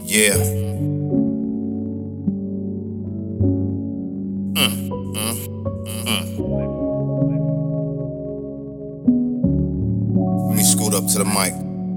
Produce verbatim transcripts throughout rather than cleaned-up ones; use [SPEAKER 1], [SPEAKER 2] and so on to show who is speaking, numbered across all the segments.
[SPEAKER 1] Yeah. Mm, mm, mm. Let me scoot up to the mic.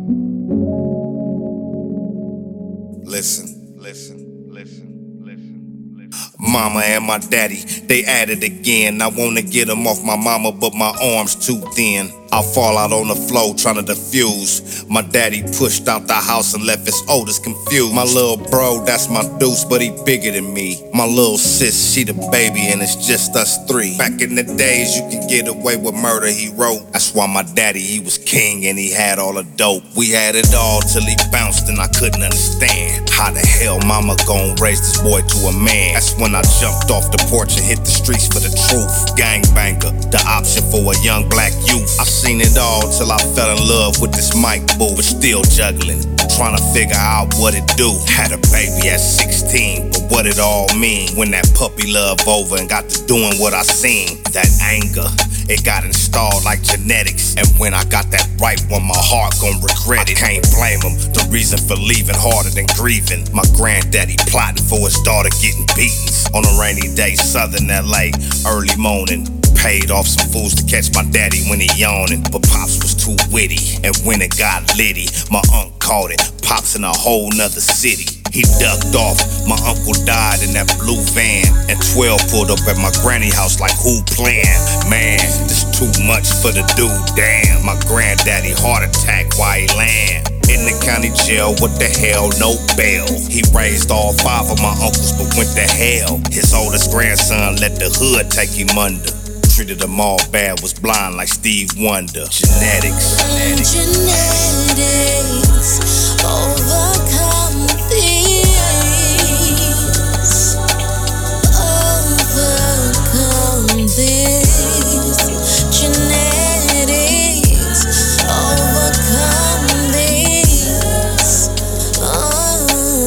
[SPEAKER 1] Listen, listen, listen, listen, listen. Mama and my daddy, they at it again. I wanna get them off my mama, but my arms too thin. I fall out on the floor trying to defuse. My daddy pushed out the house and left his oldest confused. My little bro, that's my deuce, but he bigger than me. My little sis, she the baby and it's just us three. Back in the days, you can get away with murder, he wrote. That's why my daddy, he was king and he had all the dope. We had it all till he bounced and I couldn't understand. How the hell mama gon' raise this boy to a man? That's when I jumped off the porch and hit the streets for the truth. Gangbanger, the option for a young black youth. I seen it all till I fell in love with this mic boo, but still juggling, trying to figure out what it do. Had a baby at sixteen, but what it all mean when that puppy love over and got to doing what I seen. That anger, it got installed like genetics, and when I got that right one, my heart gon' regret it. I can't blame him, the reason for leaving harder than grieving. My granddaddy plotting for his daughter getting beatings on a rainy day, southern L A, early morning. Paid off some fools to catch my daddy when he yawning, but Pops was too witty, and when it got litty, my uncle caught it. Pops in a whole nother city. He ducked off, my uncle died in that blue van, and twelve pulled up at my granny house like who playing? Man, this too much for the dude, damn. My granddaddy heart attack while he land in the county jail, what the hell, no bail. He raised all five of my uncles but went to hell. His oldest grandson let the hood take him under. Treated them all bad, was blind like Steve Wonder. Genetics, genetics,
[SPEAKER 2] genetics overcome this, overcome this. Genetics overcome this. Oh.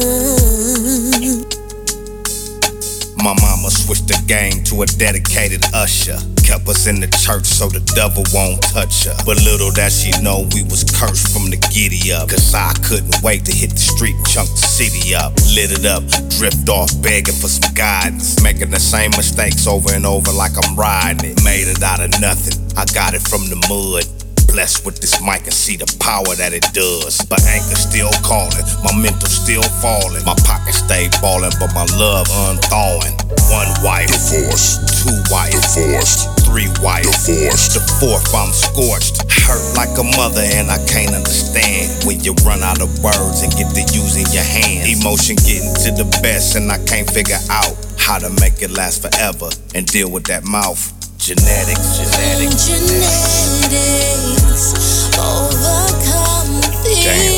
[SPEAKER 1] My mama switched the game to a dedicated usher. Kept us in the church so the devil won't touch her. But little that she know we was cursed from the giddy up. Cause I couldn't wait to hit the street and chunk the city up. Lit it up, drift off begging for some guidance. Making the same mistakes over and over like I'm riding it. Made it out of nothing, I got it from the mud. Blessed with this mic and see the power that it does. But anchor still calling, my mental still falling. My pocket stay ballin', but my love unthawing. One wife, divorced. Two wife, divorced. Three wife, divorced. The fourth, I'm scorched. Hurt like a mother and I can't understand when you run out of words and get to using your hands. Emotion getting to the best and I can't figure out how to make it last forever and deal with that mouth. Genetics, genetics,
[SPEAKER 2] genetics overcome this.
[SPEAKER 1] Damn.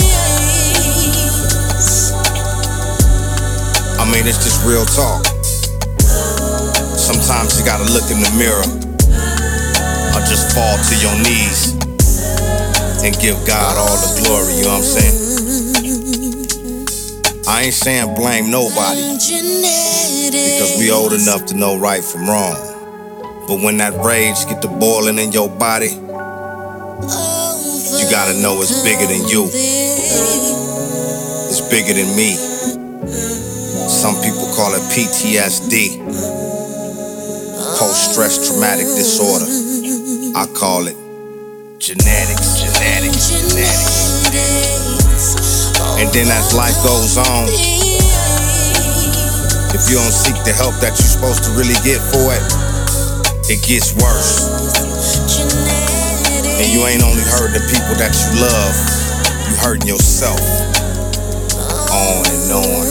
[SPEAKER 1] I mean, it's just real talk. Sometimes you gotta look in the mirror or just fall to your knees and give God all the glory, you know what I'm saying? I ain't saying blame nobody, because we old enough to know right from wrong. But when that rage get to boiling in your body, you gotta know it's bigger than you. It's bigger than me. Some people call it P T S D, post-stress traumatic disorder. I call it genetics, genetics, genetics. And then as life goes on, if you don't seek the help that you're supposed to really get for it, it gets worse. And you ain't only hurt the people that you love, you hurting yourself. On and on.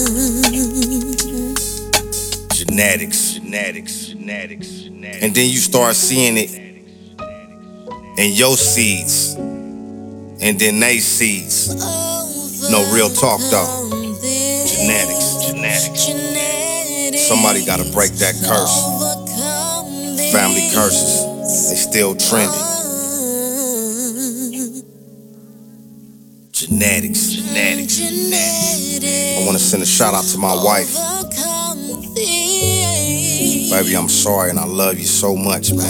[SPEAKER 1] Genetics, genetics, genetics, genetics. And then you start seeing it in your seeds, and then they seeds. No, real talk though. Genetics, genetics. Somebody gotta break that curse. Family curses, they still trending. Genetics, genetics, genetics. I wanna send a shout out to my wife. Baby, I'm sorry and I love you so much, man.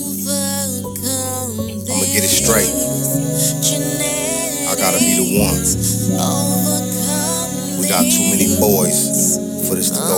[SPEAKER 1] I'ma get it straight. I gotta be the one. We got too many boys for this to